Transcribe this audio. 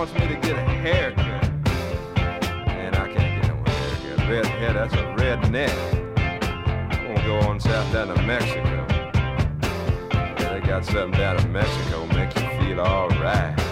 wants me to get a haircut. Man, I can't get no haircut. Red hair, that's a red neck. I'm gonna go on south down to Mexico. Yeah, they got something down in Mexico makes you feel all right.